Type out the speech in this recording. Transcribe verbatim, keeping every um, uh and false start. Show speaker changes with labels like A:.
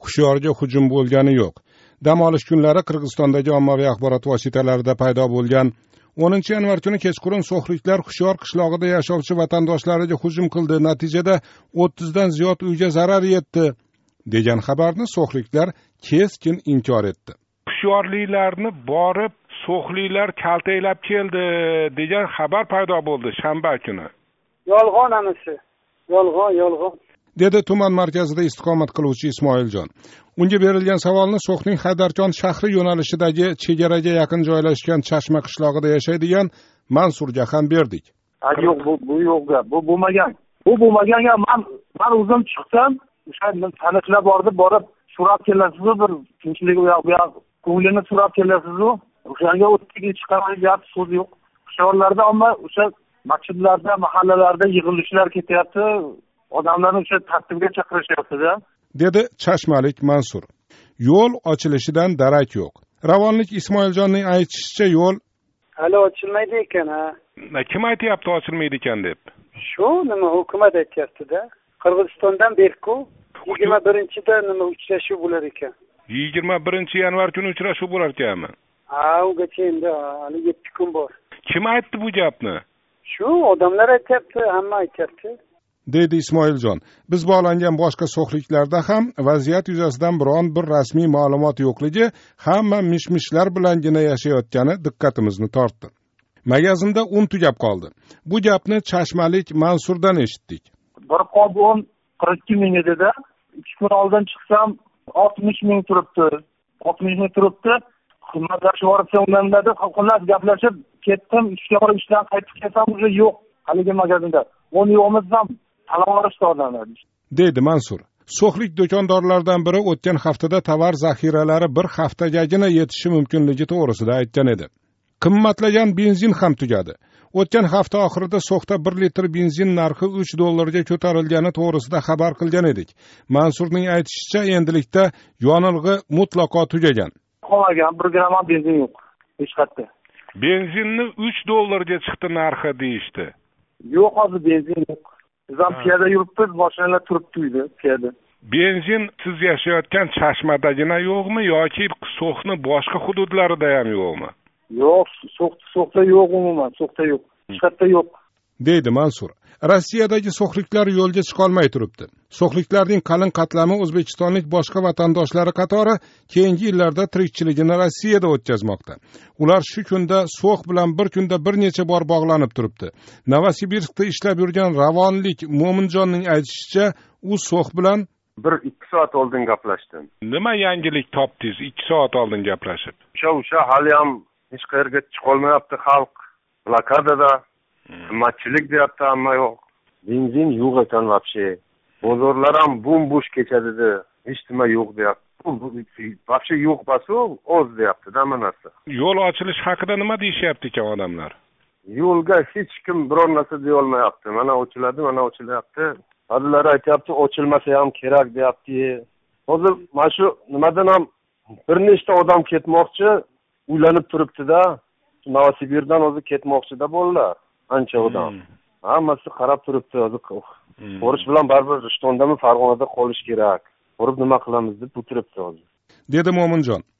A: Hushyorga hujum bo'lgani yo'q. Dam olish kunlari Qirg'izistondagi ommaviy axborot vositalarida paydo bo'lgan o'ninchi yanvar kuni kechqurun so'xliklar Hushyor qishlog'ida yashovchi vatandoshlariga hujum qildi. Natijada o'ttizdan ziyod uyga zarar yetdi degan xabarni so'xliklar keskin inkor etdi.
B: Hushyorliklarni borib so'xliklar kaltaklab keldi degan xabar paydo bo'ldi shanba kuni.
C: Yolg'on amisi. Yolg'on, yolg'on.
A: dedi tuman markazida istiqomat qiluvchi Ismoiljon. Unga berilgan savolni So'xning Haydarkon shahri yo'nalishidagi chegaraga yaqin joylashgan Chashma qishlog'ida yashaydigan Mansurga ham berdik.
D: Yo'q, bu bu yo'q, bu bo'lmagan. Bu bo'lmaganga men men o'zim chiqsam, o'sha tanishlar bordi, borib so'rab kelasiz, bir tinchlik u yoq bu yoq ko'nglini so'rab kelasiz. O'shanga o'tga chiqarib gap so'z yo'q. Hushyorlarda ammo o'sha masjidlarda, mahallalarda yig'ilishlar ketyapti. Odamlarni o'sha tartibga chaqirishyapti-da, dedi
A: Chashmalik Mansur. Yo'l ochilishidan darak yo'q. Ravonlik Ismoiljonning aytishicha yo'l
C: hali ochilmaydi ekan, ha.
B: Kim aytayapti ochilmaydi ekan deb?
C: Shu nima hukumat aytayapti-da. Qirg'izistondan berku yigirma birinchida nima uchrashuv bo'lar ekan.
B: yigirma birinchi yanvar kuni uchrashuv bo'lar ekanmi?
C: Ha, ungacha endi hali yetti kun bor.
B: Kim aytdi bu gapni?
C: Shu odamlar aytayapti, hamma aytayapti.
A: dedi Ismoiljon. Biz bog'langan boshqa so'xliklarda ham vaziyat yuzasidan biron bir rasmiy ma'lumot yo'qligi, hamma mishmishlar bilangina yashayotgani diqqatimizni tortdi. Magazinda un tugab qoldi. Bu gapni Chashmalik Mansurdan eshitdik.
D: Bir qob un qirq ikki ming edi-da, ikki kun oldin chiqsam oltmish ming turibdi. oltmish ming turibdi. Xizmatlashib boribsa undan dedi, xullas gaplashib ketdim, ishga borib ishdan qaytib kelsam уже yo'q. Haligi magazinda un yo'qmiz-ham
A: dedi Mansur. So'xlik do'kondorlardan biri o'tgan haftada tovar zaxiralari bir haftagagina yetishi mumkinligi to'g'risida aytgan edi. Qimmatlagan benzin ham tugadi. O'tgan hafta oxirida So'xda bir litr benzin narxi uch dollarga ko'tarilgani to'g'risida xabar qilgan edik. Mansurning aytishicha, endilikda yonilg'i mutlaqo tugagan.
D: Qolgan bir gram benzin yo'q hech qayerda.
B: Benzinni uch dollarga chiqdi narxi deyishdi.
D: Yo'q, hozir benzin yo'q. Bizam piyoda yuribmiz, mashinalar turibdi uyda, piyoda.
B: Benzin siz yashayotgan Chashmadagina yo'qmi yoki So'xning boshqa hududlarida ham yo'qmi?
D: Yo'q, So'xda yo'q umuman, So'xda yo'q. Hech qayerda yo'q,
A: deydi Mansur. Rossiyadagi so'xliklar yo'lga chiqolmay turibdi. So'xliklarning qalin qatlami o'zbekistonlik boshqa vatandoshlari qatori keyingi yillarda tirikchiligini Rossiyada o'tkazmoqda. Ular shu kunda So'x bilan bir kunda bir necha bor bog'lanib turibdi. Novosibirskda ishlab yurgan Ravonlik Mo'minjonning aytishicha, u So'x bilan
E: bir ikki soat oldin gaplashdim.
B: Nima yangilik topdingiz ikki soat oldin gaplashib?
E: O'sha o'sha hali ham hech qayerga chiqolmayapti xalq. Blokadada qimmatchilik deyapti, hamma yo'q. Benzin yo'q ekan вообще. Bozorlar ham bo'm-bo'sh kechadi. Hech nima yo'q deyapti. Вообще yo'q basu, oz deyapti-da hamma narsa.
B: Yo'l ochilish haqida nima deyishyapti ekan odamlar?
E: Yo'lga hech kim biror narsa deya olmayapti. Mana ochiladi, mana ochilyapti. Ba'zilar aytayapti, ochilmasa ham kerak deyapti. Hozir mana shu nimadan ham bir nechta odam ketmoqchi, uylanib turibdi-da. Novosibirdan o'zi ketmoqchi-da bolalar. Ancha odam. Hammasi qarab turibdi hozir. Qorish bilan baribir Rishtondami, Farg'onada qolish kerak. Borib nima qilamiz deb o'tiribdi hozir.
A: dedi Mo'minjon.